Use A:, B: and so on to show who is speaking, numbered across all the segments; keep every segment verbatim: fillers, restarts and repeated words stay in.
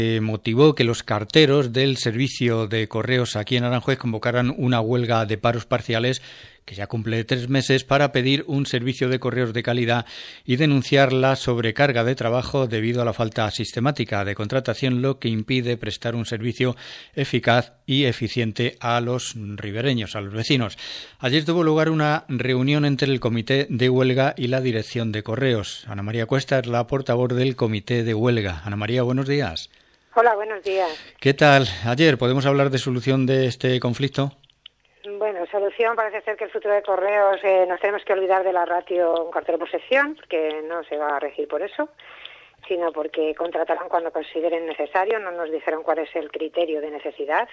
A: motivó que los carteros del servicio de correos aquí en Aranjuez convocaran una huelga de paros parciales que ya cumple tres meses para pedir un servicio de correos de calidad y denunciar la sobrecarga de trabajo debido a la falta sistemática de contratación, lo que impide prestar un servicio eficaz y eficiente a los ribereños, a los vecinos. Ayer tuvo lugar una reunión entre el comité de huelga y la dirección de correos. Ana María Cuesta es la portavoz del comité de huelga. Ana María, buenos días.
B: Hola, buenos días.
A: ¿Qué tal? Ayer, ¿podemos hablar de solución de este conflicto?
B: Bueno, solución parece ser que el futuro de correos eh, nos tenemos que olvidar de la ratio un cartero por sección, porque no se va a regir por eso, sino porque contratarán cuando consideren necesario. No nos dijeron cuál es el criterio de necesidad.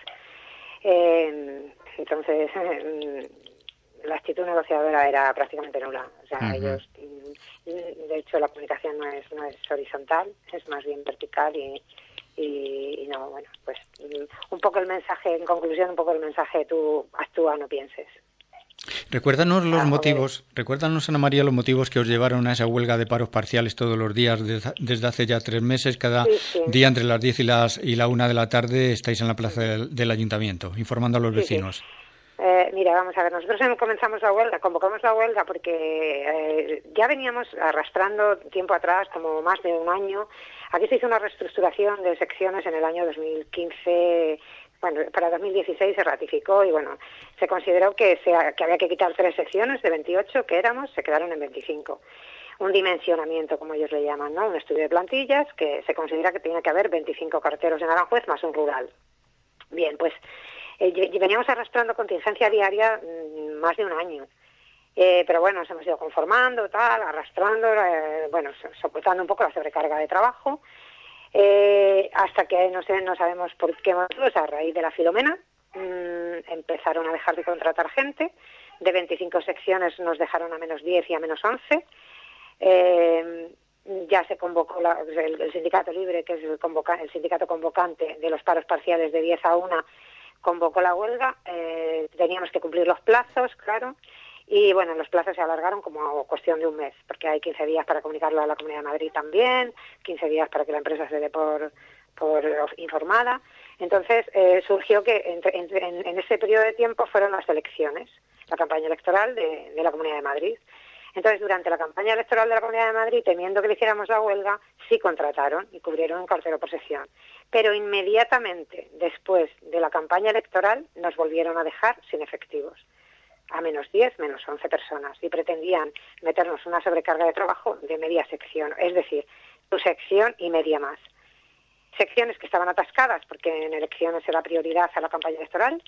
B: Eh, entonces, eh, la actitud negociadora era prácticamente nula. O sea, uh-huh. ellos, de hecho, la comunicación no es no es horizontal, es más bien vertical y Y, y no, bueno, pues un poco el mensaje, en conclusión, un poco el mensaje, tú actúa, no pienses.
A: Recuérdanos los
B: ah,
A: motivos, okay. recuérdanos, Ana María, los motivos que os llevaron a esa huelga de paros parciales todos los días desde, desde hace ya tres meses. Cada sí, sí. día entre las diez y las y la una de la tarde estáis en la plaza del, del ayuntamiento, informando a los sí, vecinos.
B: Sí. Eh, mira, vamos a ver, nosotros comenzamos la huelga, convocamos la huelga porque eh, ya veníamos arrastrando tiempo atrás, como más de un año. Aquí se hizo una reestructuración de secciones en el año dos mil quince, bueno, para dos mil dieciséis se ratificó y bueno, se consideró que, se, que había que quitar tres secciones de veintiocho que éramos, se quedaron en veinticinco. Un dimensionamiento, como ellos le llaman, ¿no? Un estudio de plantillas que se considera que tiene que haber veinticinco carteros en Aranjuez más un rural. Bien, pues eh, veníamos arrastrando contingencia diaria mmm, más de un año. Eh, pero bueno, nos hemos ido conformando, tal, arrastrando, eh, bueno, soportando un poco la sobrecarga de trabajo, eh, hasta que no sé, no sabemos por qué motivos, a raíz de la Filomena, mmm, empezaron a dejar de contratar gente. De veinticinco secciones nos dejaron a menos diez y a menos once. Eh, ya se convocó la, el, el sindicato libre, que es el, convoca, el sindicato convocante de los paros parciales de diez a una, convocó la huelga. Eh, teníamos que cumplir los plazos, claro. Y bueno, los plazos se alargaron como cuestión de un mes, porque hay quince días para comunicarlo a la Comunidad de Madrid también, quince días para que la empresa se dé por, por informada. Entonces eh, surgió que entre, entre, en, en ese periodo de tiempo fueron las elecciones, la campaña electoral de, de la Comunidad de Madrid. Entonces, durante la campaña electoral de la Comunidad de Madrid, temiendo que le hiciéramos la huelga, sí contrataron y cubrieron un cartero por sección. Pero inmediatamente después de la campaña electoral nos volvieron a dejar sin efectivos, a menos diez, menos once personas, y pretendían meternos una sobrecarga de trabajo de media sección, es decir, tu sección y media más. Secciones que estaban atascadas porque en elecciones era prioridad a la campaña electoral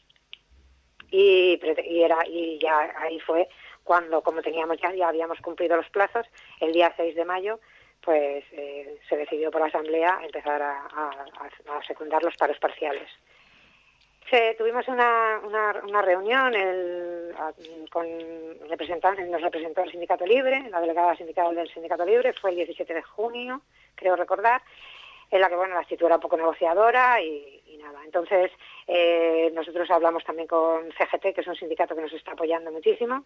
B: y, y, era, y ya ahí fue cuando, como teníamos ya, ya habíamos cumplido los plazos, el día seis de mayo, pues eh, se decidió por la Asamblea empezar a, a, a secundar los paros parciales. Se, tuvimos una, una, una reunión el, a, con representantes, nos representó el Sindicato Libre, la delegada sindical del Sindicato Libre, fue el diecisiete de junio, creo recordar, en la que bueno la actitud era un poco negociadora y, y nada. Entonces eh, nosotros hablamos también con C G T, que es un sindicato que nos está apoyando muchísimo,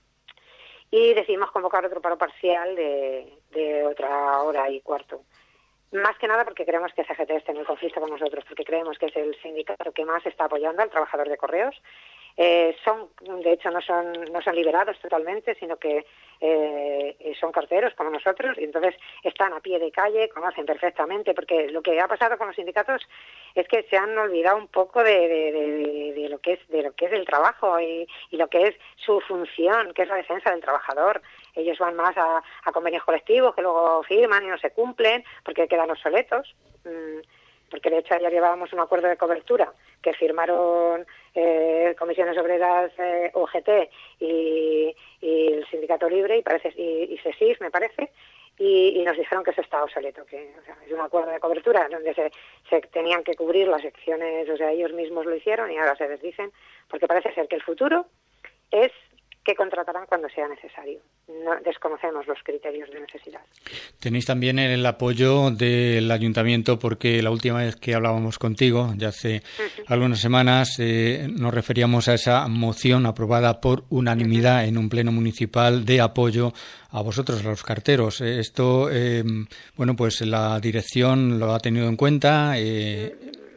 B: y decidimos convocar otro paro parcial de, de otra hora y cuarto. Más que nada porque creemos que C G T está en el conflicto con nosotros, porque creemos que es el sindicato que más está apoyando al trabajador de correos. Eh, son, de hecho, no son no son liberados totalmente, sino que eh, son carteros como nosotros, y entonces están a pie de calle, conocen perfectamente, porque lo que ha pasado con los sindicatos es que se han olvidado un poco de, de, de, de lo que es de lo que es el trabajo y, y lo que es su función, que es la defensa del trabajador. Ellos van más a, a convenios colectivos que luego firman y no se cumplen porque quedan obsoletos. Mm, porque de hecho ayer llevábamos un acuerdo de cobertura que firmaron eh, Comisiones Obreras, eh, U G T y, y el Sindicato Libre y parece y, y CESIF, me parece, y, y nos dijeron que eso está obsoleto, que o sea, es un acuerdo de cobertura donde se, se tenían que cubrir las secciones, o sea, ellos mismos lo hicieron y ahora se desdicen, porque parece ser que el futuro es que contratarán cuando sea necesario. No desconocemos los criterios de necesidad.
A: Tenéis también el apoyo del ayuntamiento, porque la última vez que hablábamos contigo, ya hace uh-huh. algunas semanas, eh, nos referíamos a esa moción aprobada por unanimidad uh-huh. en un pleno municipal de apoyo a vosotros, a los carteros. Eh, esto, eh, bueno, pues la dirección lo ha tenido en cuenta. Eh,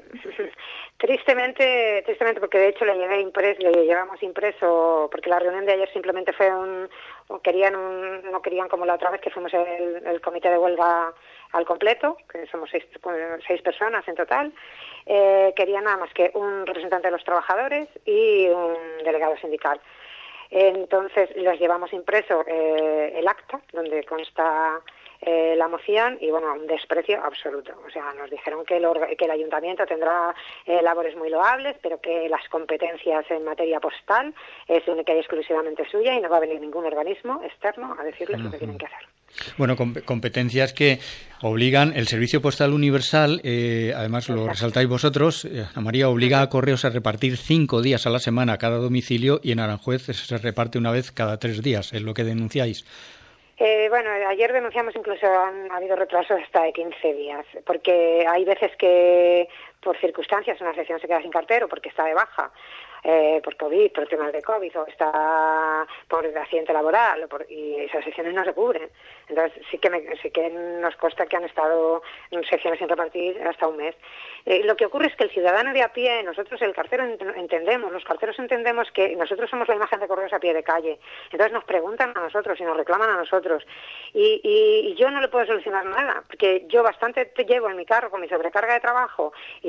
B: Tristemente, tristemente, porque de hecho le llevé impreso, le llevamos impreso, porque la reunión de ayer simplemente fue un, querían un, no querían como la otra vez que fuimos el, el comité de huelga al completo, que somos seis, seis personas en total, eh, querían nada más que un representante de los trabajadores y un delegado sindical. Entonces les llevamos impreso eh, el acta donde consta Eh, la moción y, bueno, un desprecio absoluto. O sea, nos dijeron que el, orga, que el ayuntamiento tendrá eh, labores muy loables, pero que las competencias en materia postal es única y exclusivamente suya y no va a venir ningún organismo externo a decirles uh-huh. lo que tienen que hacer.
A: Bueno, com- competencias que obligan, el Servicio Postal Universal, eh, además Exacto. lo resaltáis vosotros, eh, Ana María, obliga uh-huh. a Correos a repartir cinco días a la semana a cada domicilio, y en Aranjuez se reparte una vez cada tres días, es lo que denunciáis.
B: Eh, bueno, ayer denunciamos, incluso han ha habido retrasos hasta de quince días, porque hay veces que por circunstancias una sección se queda sin cartero porque está de baja, eh, por COVID, por temas de COVID, o está por accidente laboral, o por, y esas secciones no se cubren. Entonces sí que, me, sí que nos consta que han estado en secciones sin repartir hasta un mes. Eh, lo que ocurre es que el ciudadano de a pie, nosotros el cartero entendemos, los carteros entendemos que nosotros somos la imagen de Correos a pie de calle. Entonces nos preguntan a nosotros y nos reclaman a nosotros. Y, y, y yo no le puedo solucionar nada, porque yo bastante te llevo en mi carro con mi sobrecarga de trabajo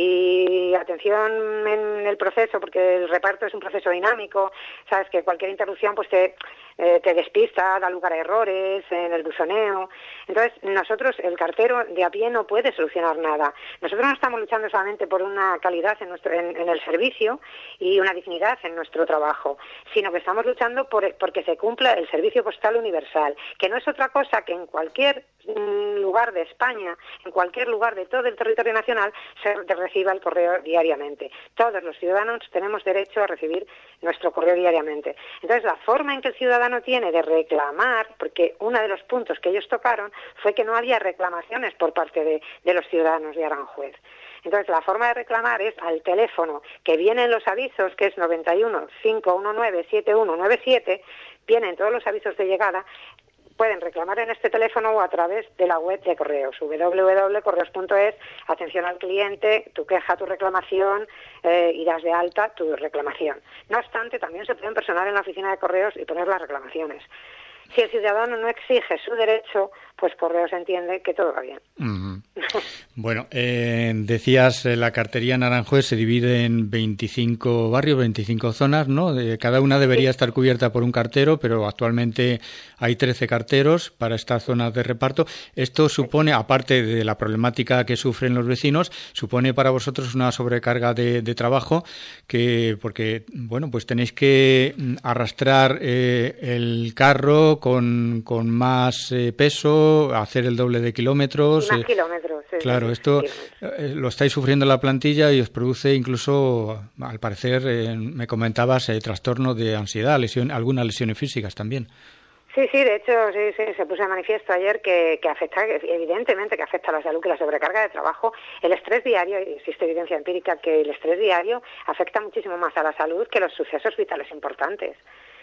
B: y atención en el proceso, porque el reparto es un proceso dinámico, sabes que cualquier interrupción pues te, eh, te despista, da lugar a errores en el buzoneo. Entonces nosotros, el cartero de a pie, no puede solucionar nada. Nosotros no estamos luchando solamente por una calidad en, nuestro, en, en el servicio y una dignidad en nuestro trabajo, sino que estamos luchando por porque se cumpla el servicio postal universal, que no es otra cosa que en cualquier mm, lugar de España, en cualquier lugar de todo el territorio nacional, se reciba el correo diariamente. Todos los ciudadanos tenemos derecho a recibir nuestro correo diariamente. Entonces, la forma en que el ciudadano tiene de reclamar, porque uno de los puntos que ellos tocaron fue que no había reclamaciones por parte de, de los ciudadanos de Aranjuez. Entonces, la forma de reclamar es al teléfono que viene en los avisos, que es noventa y uno, cinco diecinueve, setenta y uno noventa y siete, vienen todos los avisos de llegada. Pueden reclamar en este teléfono o a través de la web de Correos, doble u doble u doble u punto correos punto es, atención al cliente, tu queja, tu reclamación, eh, y das de alta tu reclamación. No obstante, también se pueden personar en la oficina de Correos y poner las reclamaciones. Si el ciudadano no exige su derecho, pues Correos entiende que todo va bien.
A: Uh-huh. Bueno, eh, decías, eh, la cartería en Aranjuez se divide en veinticinco barrios, veinticinco zonas, ¿no? De, cada una debería sí. estar cubierta por un cartero, pero actualmente hay trece carteros para estas zonas de reparto. Esto supone, aparte de la problemática que sufren los vecinos, supone para vosotros una sobrecarga de, de trabajo, que porque, bueno, pues tenéis que arrastrar eh, el carro con, con más eh, peso, hacer el doble de kilómetros.
B: Más
A: eh,
B: kilómetros, sí.
A: Claro, esto eh, lo estáis sufriendo en la plantilla y os produce incluso, al parecer, eh, me comentabas, eh, trastorno de ansiedad, lesión, algunas lesiones físicas también.
B: Sí, sí, de hecho, sí, sí, se puso de manifiesto ayer que, que afecta, evidentemente que afecta a la salud, que la sobrecarga de trabajo, el estrés diario, existe evidencia empírica que el estrés diario afecta muchísimo más a la salud que los sucesos vitales importantes.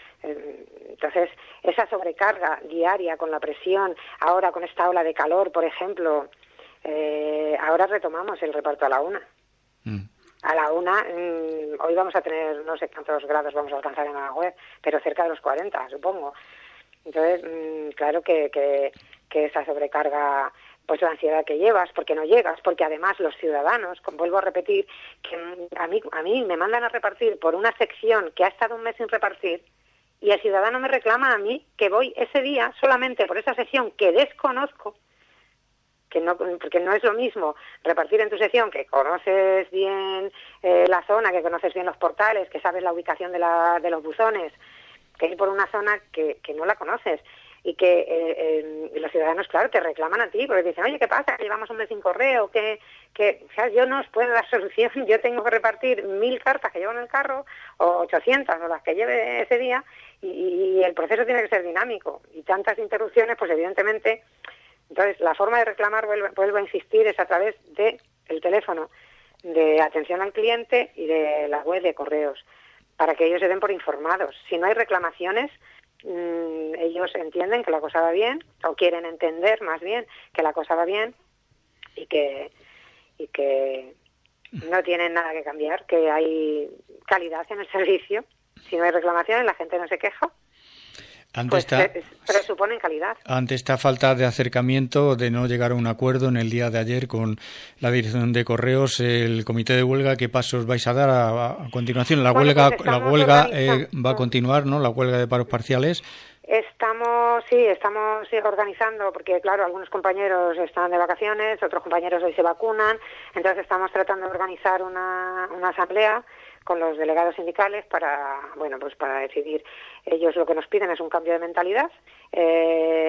B: Entonces, esa sobrecarga diaria con la presión, ahora con esta ola de calor, por ejemplo, eh, ahora retomamos el reparto a la una. Mm. A la una, mmm, hoy vamos a tener, no sé cuántos grados vamos a alcanzar en Aranjuez, pero cerca de los cuarenta, supongo. Entonces, mmm, claro que, que, que esa sobrecarga, pues la ansiedad que llevas, porque no llegas, porque además los ciudadanos, vuelvo a repetir, que a mí, a mí me mandan a repartir por una sección que ha estado un mes sin repartir, y el ciudadano me reclama a mí que voy ese día solamente por esa sección que desconozco, que no, porque no es lo mismo repartir en tu sección, que conoces bien eh, la zona, que conoces bien los portales, que sabes la ubicación de, la, de los buzones, que ir por una zona que, que no la conoces. y que eh, eh, los ciudadanos, claro, te reclaman a ti, porque dicen, oye, ¿qué pasa? Llevamos un mes sin correo, que, que o sea, yo no os puedo dar solución, yo tengo que repartir mil cartas que llevo en el carro, o ochocientas, o las que lleve ese día, y, y el proceso tiene que ser dinámico, y tantas interrupciones, pues evidentemente, entonces la forma de reclamar, vuelvo, vuelvo a insistir, es a través de el teléfono de atención al cliente y de la web de correos, para que ellos se den por informados. Si no hay reclamaciones, mmm, ellos entienden que la cosa va bien, o quieren entender más bien que la cosa va bien, y que y que no tienen nada que cambiar, que hay calidad en el servicio. Si no hay reclamaciones, la gente no se queja.
A: Ante
B: pues
A: esta,
B: presuponen calidad.
A: Ante esta falta de acercamiento, de no llegar a un acuerdo en el día de ayer con la dirección de correos, el comité de huelga, ¿qué pasos vais a dar a, a continuación? La
B: bueno,
A: huelga,
B: pues
A: la huelga eh, va a continuar, ¿no? La huelga de paros parciales.
B: Estamos, sí, estamos sí, organizando, porque claro, algunos compañeros están de vacaciones, otros compañeros hoy se vacunan, entonces estamos tratando de organizar una, una asamblea con los delegados sindicales para, bueno, pues para decidir. Ellos lo que nos piden es un cambio de mentalidad, eh,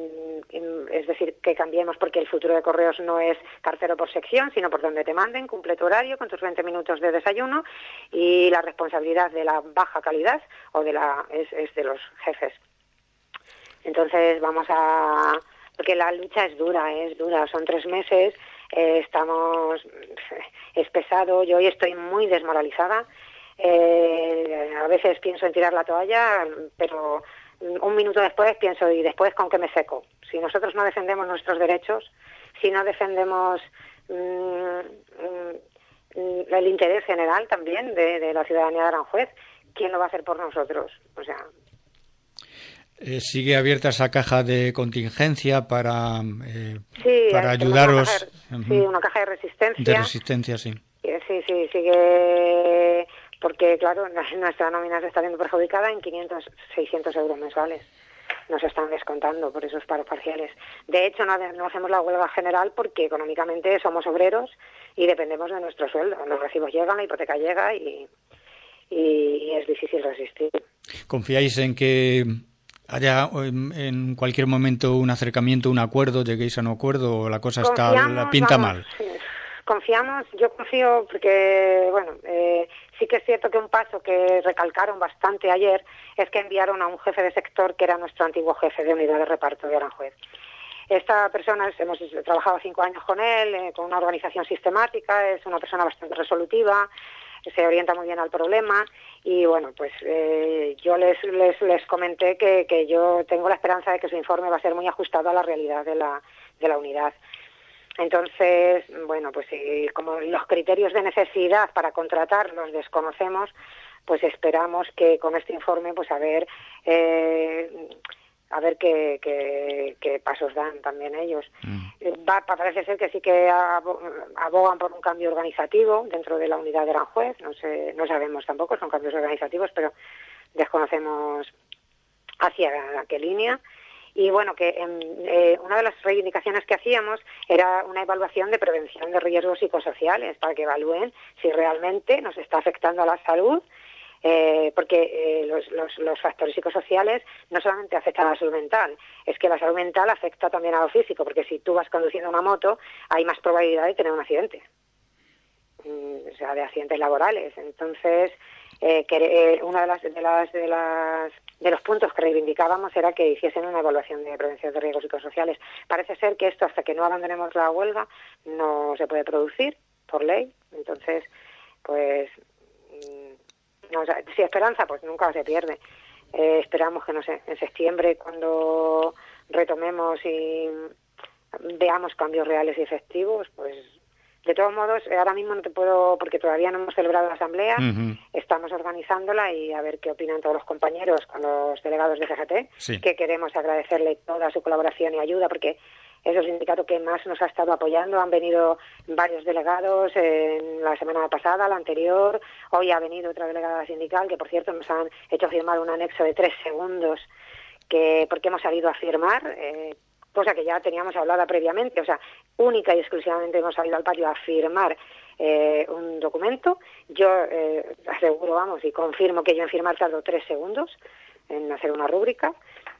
B: es decir, que cambiemos, porque el futuro de correos no es cartero por sección, sino por donde te manden, cumple tu horario con tus veinte minutos de desayuno, y la responsabilidad de la baja calidad o de la es, es de los jefes. Entonces vamos a, porque la lucha es dura, es dura, son tres meses. Eh, estamos, es pesado, yo hoy estoy muy desmoralizada, eh, a veces pienso en tirar la toalla, pero un minuto después pienso, ¿y después con qué me seco? Si nosotros no defendemos nuestros derechos, si no defendemos mmm, mmm, el interés general también de, de la ciudadanía de Aranjuez, ¿quién lo va a hacer por nosotros? O sea...
A: Eh, ¿Sigue abierta esa caja de contingencia para, eh,
B: sí,
A: para ayudaros?
B: Una caja, uh-huh. Sí, una caja de resistencia.
A: De resistencia, sí.
B: Sí, sí, sigue, porque claro, nuestra nómina se está viendo perjudicada en quinientos, seiscientos euros mensuales. Nos están descontando por esos paros parciales. De hecho, no, no hacemos la huelga general porque económicamente somos obreros y dependemos de nuestro sueldo. Los recibos llegan, la hipoteca llega y, y, y es difícil resistir.
A: ¿Confiáis en que haya en cualquier momento un acercamiento, un acuerdo, lleguéis a un acuerdo, o la cosa está, la pinta
B: vamos,
A: mal?
B: Sí. Confiamos, yo confío porque, bueno, eh, sí que es cierto que un paso que recalcaron bastante ayer es que enviaron a un jefe de sector que era nuestro antiguo jefe de unidad de reparto de Aranjuez. Esta persona, hemos trabajado cinco años con él, eh, con una organización sistemática, es una persona bastante resolutiva, se orienta muy bien al problema y bueno, pues eh, yo les, les les comenté que, que yo tengo la esperanza de que su informe va a ser muy ajustado a la realidad de la, de la unidad. Entonces, bueno, pues si como los criterios de necesidad para contratar los desconocemos, pues esperamos que con este informe, pues a ver, eh, a ver qué, qué, qué pasos dan también ellos. Mm. Va, parece ser que sí que abogan por un cambio organizativo dentro de la unidad de Aranjuez, no sé, no sabemos tampoco, son cambios organizativos, pero desconocemos hacia qué línea. Y bueno, que eh, una de las reivindicaciones que hacíamos era una evaluación de prevención de riesgos psicosociales para que evalúen si realmente nos está afectando a la salud, eh, porque eh, los, los, los factores psicosociales no solamente afectan a la salud mental, es que la salud mental afecta también a lo físico, porque si tú vas conduciendo una moto hay más probabilidad de tener un accidente, mm, o sea, de accidentes laborales. Entonces, eh, que, eh, una de las, de las de las de los puntos que reivindicábamos era que hiciesen una evaluación de prevención de riesgos psicosociales. Parece ser que esto, hasta que no abandonemos la huelga, no se puede producir por ley. Entonces, pues, no, o sea, si esperanza, pues nunca se pierde. Eh, esperamos que, no sé, en septiembre, cuando retomemos y veamos cambios reales y efectivos, pues... De todos modos, ahora mismo no te puedo, porque todavía no hemos celebrado la asamblea, uh-huh. Estamos organizándola y a ver qué opinan todos los compañeros con los delegados de C G T, sí. Que queremos agradecerle toda su colaboración y ayuda, porque es el sindicato que más nos ha estado apoyando. Han venido varios delegados en la semana pasada, la anterior, hoy ha venido otra delegada sindical, que por cierto nos han hecho firmar un anexo de tres segundos, que porque hemos salido a firmar, eh, cosa que ya teníamos hablada previamente, o sea, única y exclusivamente hemos salido al patio a firmar eh, un documento. Yo eh, aseguro, vamos, y confirmo que yo en firmar tardo tres segundos en hacer una rúbrica,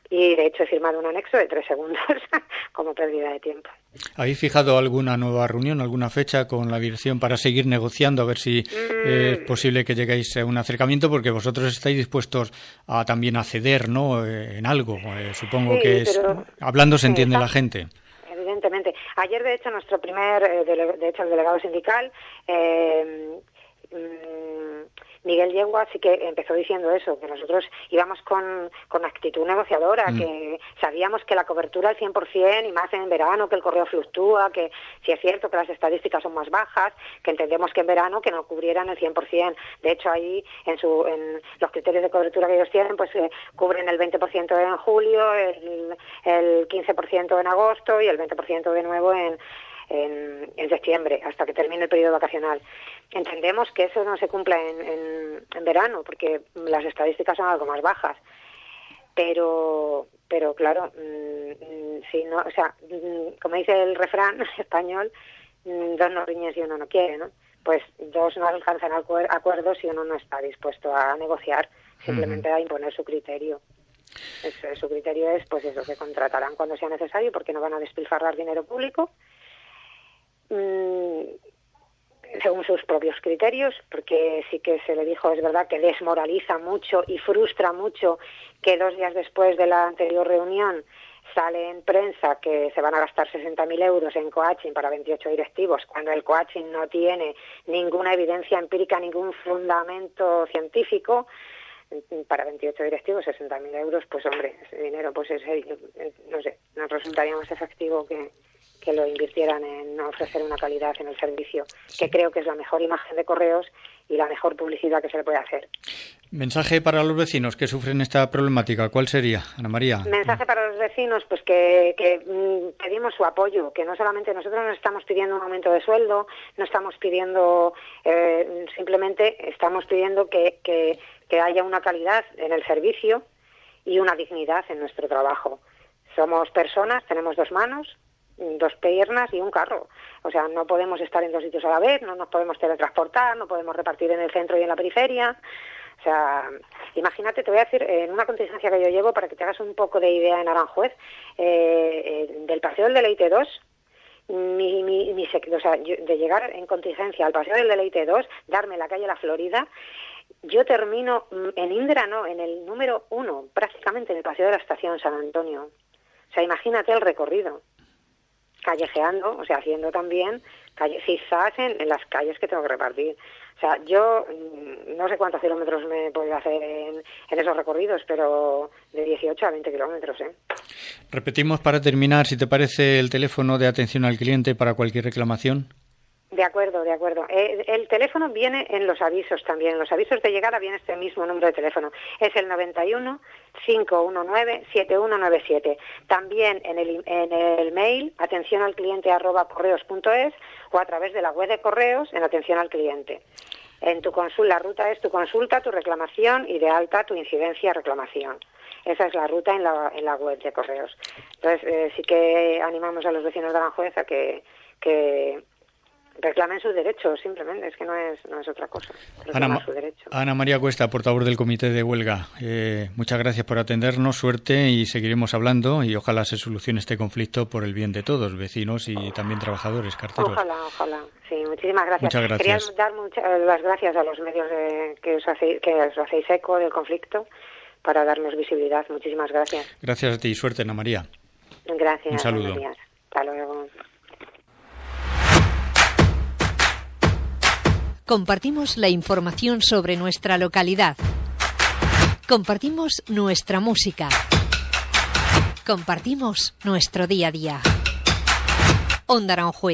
B: y de hecho he firmado un anexo de tres segundos como pérdida de tiempo.
A: ¿Habéis fijado alguna nueva reunión, alguna fecha con la dirección para seguir negociando, a ver si mm. eh, es posible que lleguéis a un acercamiento? Porque vosotros estáis dispuestos a también a ceder, ¿no?, eh, en algo. Eh, supongo sí, que es, pero, hablando se entiende sí, la gente.
B: Evidentemente. Ayer, de hecho, nuestro primer, eh, dele, de hecho, el delegado sindical, eh, Miguel Yegua, sí que empezó diciendo eso, que nosotros íbamos con, con actitud negociadora, mm. que sabíamos que la cobertura al cien por ciento, y más en verano, que el correo fluctúa, que si es cierto que las estadísticas son más bajas, que entendemos que en verano que no cubrieran el cien por ciento. De hecho, ahí en, su, en los criterios de cobertura que ellos tienen, pues eh, cubren el veinte por ciento en julio, el, el quince por ciento en agosto y el veinte por ciento de nuevo en En, en septiembre, hasta que termine el periodo vacacional. Entendemos que eso no se cumpla en, en, en verano, porque las estadísticas son algo más bajas, pero pero claro, mmm, si no, o sea, mmm, como dice el refrán español, mmm, dos no riñen si uno no quiere, ¿no? Pues dos no alcanzan acuerdos si uno no está dispuesto a negociar, simplemente uh-huh. a imponer su criterio. Eso, su criterio es, pues eso, que contratarán cuando sea necesario, porque no van a despilfarrar dinero público, según sus propios criterios, porque sí que se le dijo, es verdad, que desmoraliza mucho y frustra mucho que dos días después de la anterior reunión sale en prensa que se van a gastar sesenta mil euros en coaching para veintiocho directivos, cuando el coaching no tiene ninguna evidencia empírica, ningún fundamento científico. Para veintiocho directivos, sesenta mil euros, pues hombre, ese dinero, pues ese, no sé, nos resultaría más efectivo que que lo invirtieran en ofrecer una calidad en el servicio, que creo que es la mejor imagen de Correos y la mejor publicidad que se le puede hacer.
A: Mensaje para los vecinos que sufren esta problemática, ¿cuál sería, Ana María?
B: Mensaje para los vecinos, pues que, que mmm, pedimos su apoyo, que no solamente nosotros no estamos pidiendo un aumento de sueldo, no estamos pidiendo, eh, simplemente estamos pidiendo que, que, que haya una calidad en el servicio y una dignidad en nuestro trabajo. Somos personas, tenemos dos manos, dos piernas y un carro. O sea, no podemos estar en dos sitios a la vez, no nos podemos teletransportar, no podemos repartir en el centro y en la periferia. O sea, imagínate, te voy a decir, en una contingencia que yo llevo, para que te hagas un poco de idea en Aranjuez, eh, eh, del Paseo del Deleite dos, mi, mi, mi, o sea, yo, de llegar en contingencia al Paseo del Deleite dos, darme la calle La Florida, yo termino en Indra, no, en el número uno, prácticamente en el Paseo de la Estación San Antonio. O sea, imagínate el recorrido. Callejeando, o sea, haciendo también calle, zigzags en, en las calles que tengo que repartir. O sea, yo no sé cuántos kilómetros me puedo hacer en, en esos recorridos, pero de dieciocho a veinte kilómetros, ¿eh?
A: Repetimos para terminar, si te parece, el teléfono de atención al cliente para cualquier reclamación.
B: De acuerdo, de acuerdo. Eh, el teléfono viene en los avisos también. En los avisos de llegada viene este mismo número de teléfono. Es el noventa y uno, cinco diecinueve, setenta y uno noventa y siete. También en el, en el mail atención al cliente arroba correos punto es o a través de la web de Correos en atención al cliente. En tu consulta, la ruta es tu consulta, tu reclamación y de alta tu incidencia reclamación. Esa es la ruta en la, en la web de Correos. Entonces, eh, sí que animamos a los vecinos de Aranjuez a que... que reclamen sus derechos, simplemente, es que no es no es otra cosa.
A: Ana, su derecho. Ana María Cuesta, portavoz del Comité de Huelga, eh, muchas gracias por atendernos, suerte y seguiremos hablando y ojalá se solucione este conflicto por el bien de todos, vecinos y también trabajadores, carteros.
B: Ojalá, ojalá, sí, muchísimas gracias.
A: Muchas gracias.
B: Quería dar muchas, las gracias a los medios de, que, os hacéis, que os hacéis eco del conflicto para darnos visibilidad, muchísimas gracias.
A: Gracias a ti, suerte, Ana María.
B: Gracias.
A: Un saludo.
B: Hasta luego.
C: Compartimos la información sobre nuestra localidad. Compartimos nuestra música. Compartimos nuestro día a día. Onda Aranjuez.